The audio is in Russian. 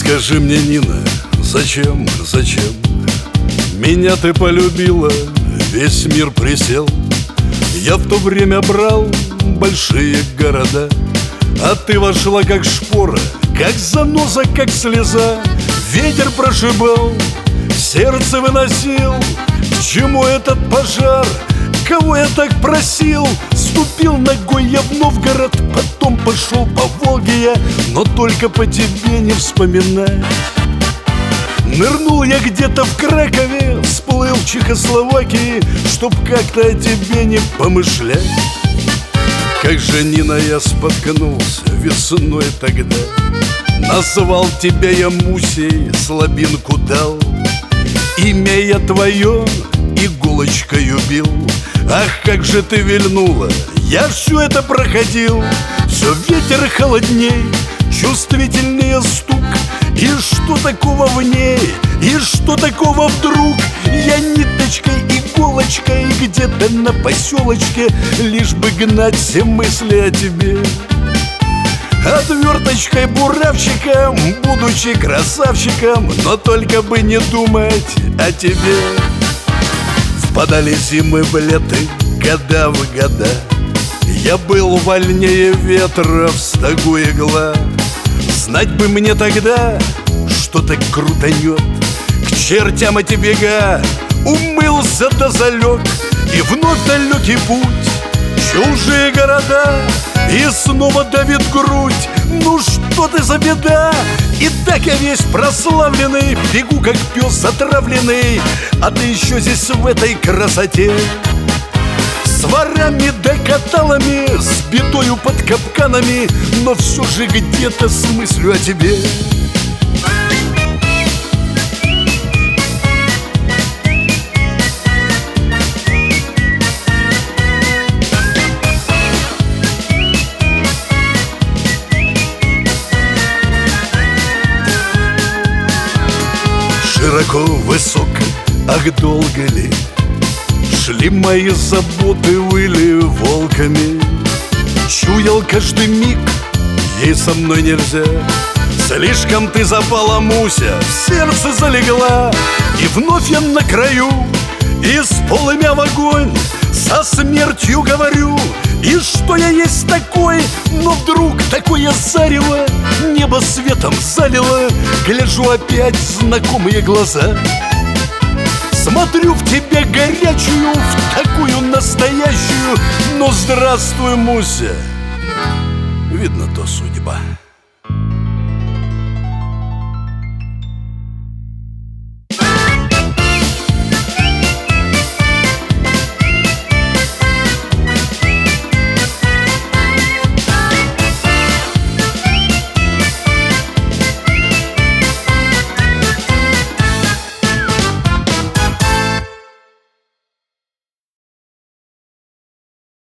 Скажи мне, Нина, зачем меня ты полюбила, весь мир присел. Я в то время брал большие города, а ты вошла как шпора, как заноза, как слеза. Ветер прошибал, сердце выносил. К чему этот пожар? Кого я так просил? Ступил ногой я в Новгород, потом пошел по Волге я, но только по тебе не вспоминай. Нырнул я где-то в Кракове, всплыл в Чехословакии, чтоб как-то о тебе не помышлять. Как же, Нина, я споткнулся весной тогда, назвал тебя я Мусей, слабинку дал. Имя я твое иголочкою бил. Ах, как же ты вильнула, я все это проходил. Все ветер холодней, чувствительнее стук. И что такого в ней, и что такого вдруг? Я ниточкой, иголочкой где-то на поселочке, лишь бы гнать все мысли о тебе. Отверточкой буравчиком, будучи красавчиком, но только бы не думать о тебе. Впадали зимы в леты, года в года, я был вольнее ветра, в стогу игла. Знать бы мне тогда, что так крутанет. К чертям эти бега, умылся да залег. И вновь далекий путь, чужие города, и снова давит грудь. Ну что ты за беда? И так я весь прославленный, бегу как пес отравленный, а ты еще здесь в этой красоте. С ворами да каталами, с бедою под капканами, но все же где-то с мыслью о тебе. Широко, высоко, ах, долго ли шли мои заботы, выли волками. Чуял каждый миг, ей со мной нельзя. Слишком ты запала, Муся, в сердце залегла. И вновь я на краю, и с полымя в огонь, со смертью говорю. И что я есть такой? Но вдруг такое зарево небо светом залило. Гляжу опять в знакомые глаза, смотрю в тебя горячую, в такую настоящую. Но здравствуй, Муся, видно, то судьба.